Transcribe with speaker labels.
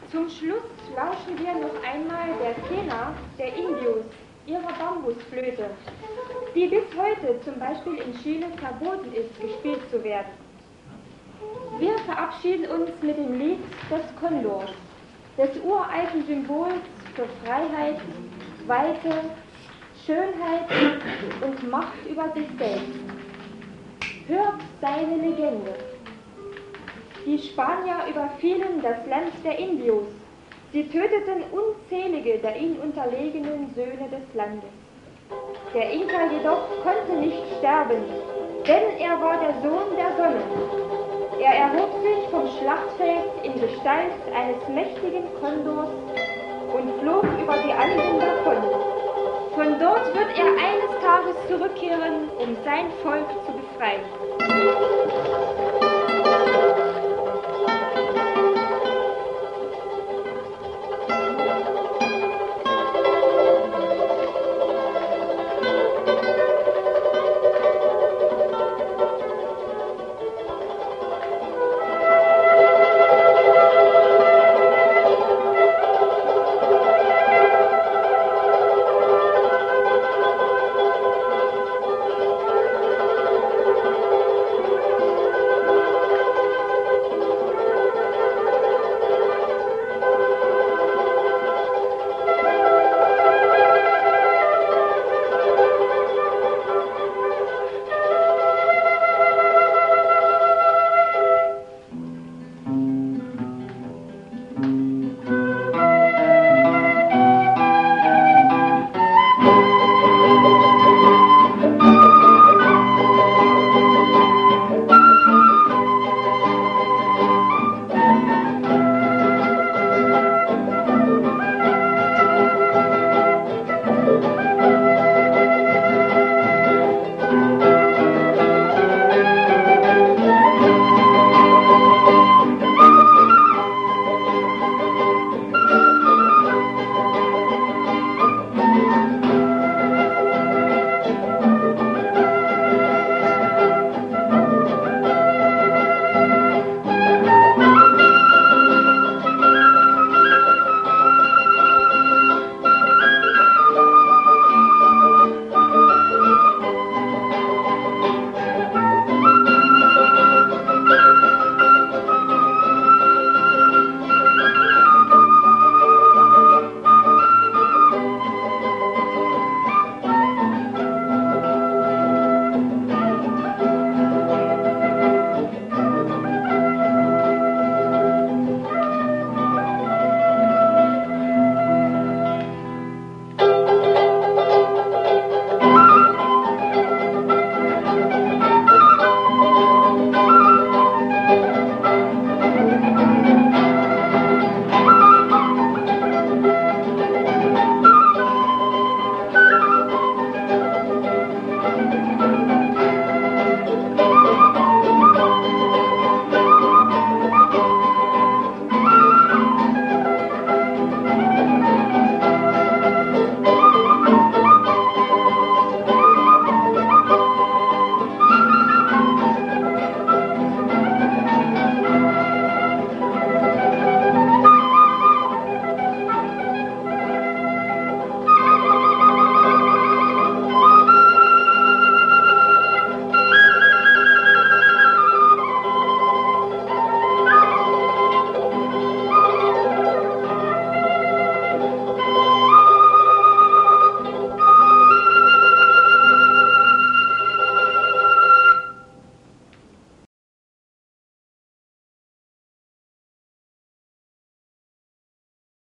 Speaker 1: Zum Schluss lauschen wir noch einmal der Quena der Indios, ihrer Bambusflöte, die bis heute zum Beispiel in Chile verboten ist, gespielt zu werden. Wir verabschieden uns mit dem Lied des Kondors, des uralten Symbols für Freiheit, Weite, Schönheit und Macht über sich selbst. Hört seine Legende. Die Spanier überfielen das Land der Indios. Sie töteten unzählige der ihnen unterlegenen Söhne des Landes. Der Inka jedoch konnte nicht sterben, denn er war der Sohn der Sonne. Er erhob sich vom Schlachtfeld in Gestalt eines mächtigen Kondors und flog über die Anden davon. Von dort wird er eines Tages zurückkehren, um sein Volk zu befreien.